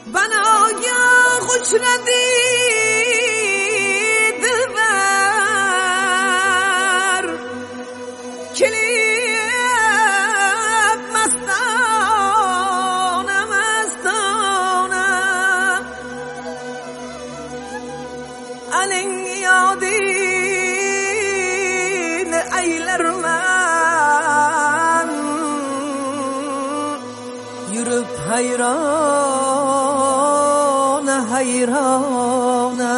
bana ya uçradı dilber kelib mastona mastona aling yodini aylarman yürüp hayrona hayrona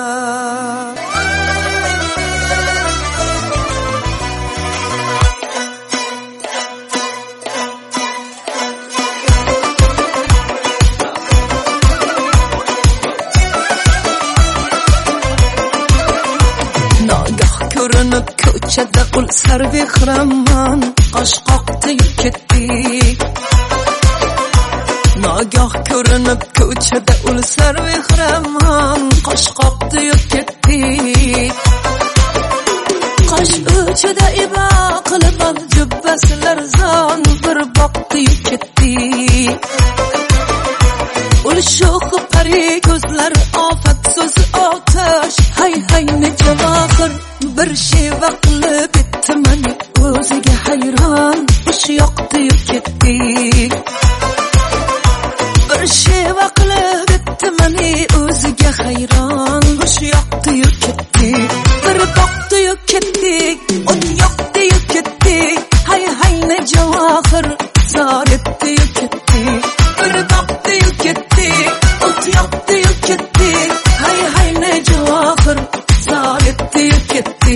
Nagah ko'rinib ko'chada ul sarvehramman qosh qoqdi ketdi Nagah ko'rinib ko'chada ul sarvehramman qosh qoqdi ketdi Qosh uchida ibo qilib jubbasilar zon bir boqdi ketdi Ul sho'x pari ko'zlar ofat so'zi otash hay hay necha vaqir bir sheva qilib bitti mani o'ziga hayron ish yoqdi ketdi bir sheva qilib bitti mani o'ziga hayron ish yoqdi ketdi bir boqdi ketdi o't yoqdi ketdi hay hay necha vaqir zor etdi ketdi bir boqdi ketdi o't yoqdi ketdi hay hay necha vaqir zor etdi ketdi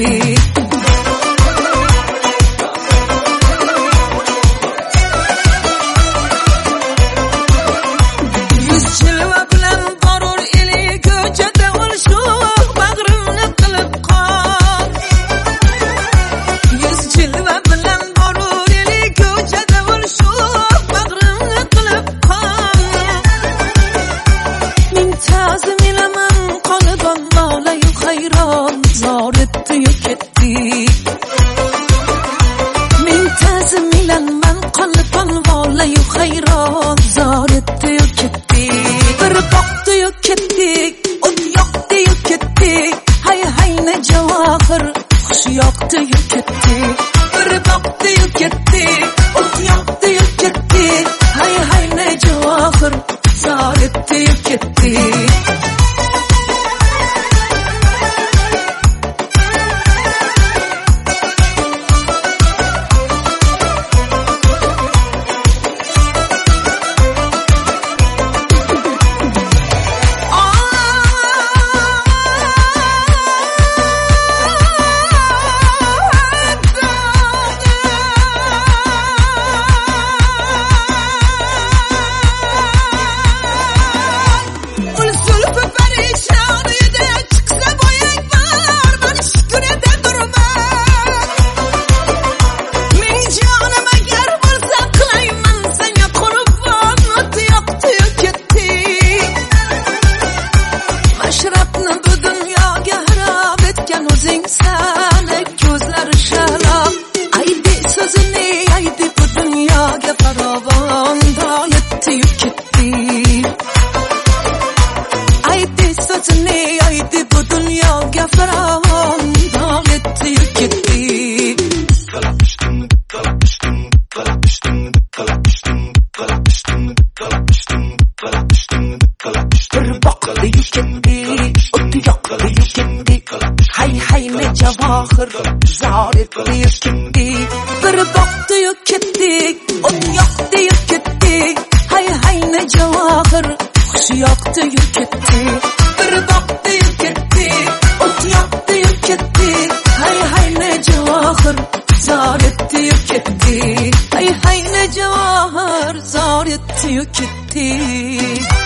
Zor etti